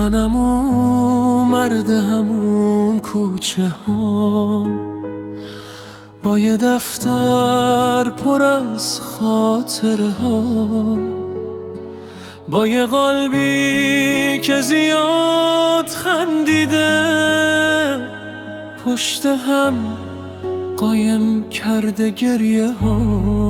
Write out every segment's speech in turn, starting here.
منم اون مرد همون کوچه ها، با یه دفتر پر از خاطره ها، با یه قلبی که زیاد خندیده، پشت هم قایم کرده گریه ها.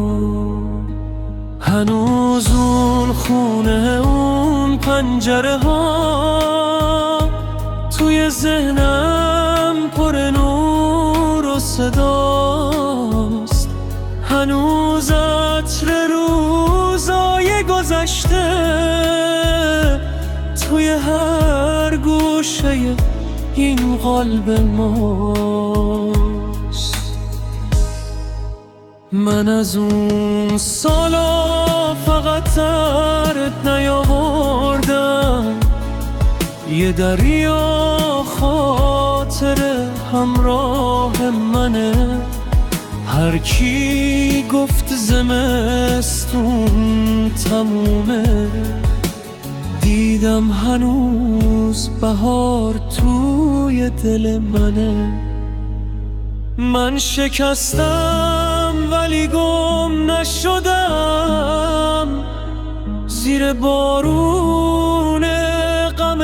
هنوز اون خونه، اون پنجره ها توی ذهنم پر نور و صداست. هنوز عطر روزای گذشته توی هر گوشه این قلب ماست. من از اون سالا فقط درد نیاوردم، یه دریا خاطر همراه منه. هر کی گفت زمستون تمومه، دیدم هنوز بهار توی دل منه. من شکستم ولی گم نشدم، زیر بارون غم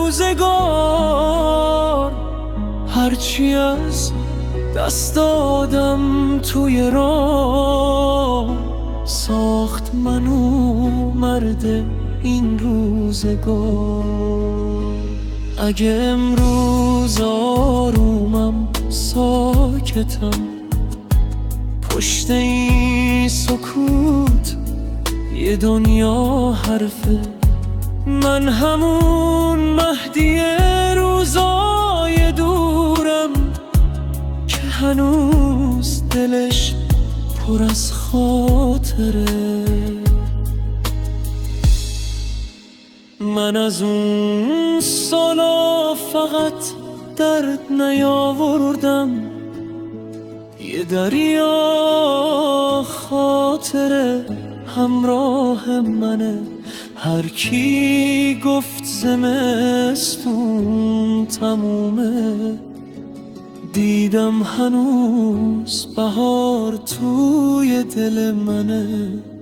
روزگار. هرچی از دست دادم توی راه، ساخت منو مرد این روزگار. اگه امروز آرومم، ساکتم، پشت این سکوت یه دنیا حرفه. من همون مهدی روزای دورم که هنوز دلش پر از خاطره. من از اون سالا فقط درد نیاوردم، یه دریا خاطره همراه منه. هر کی گفت زمستون تمومه، دیدم هنوز بهار توی دل منه.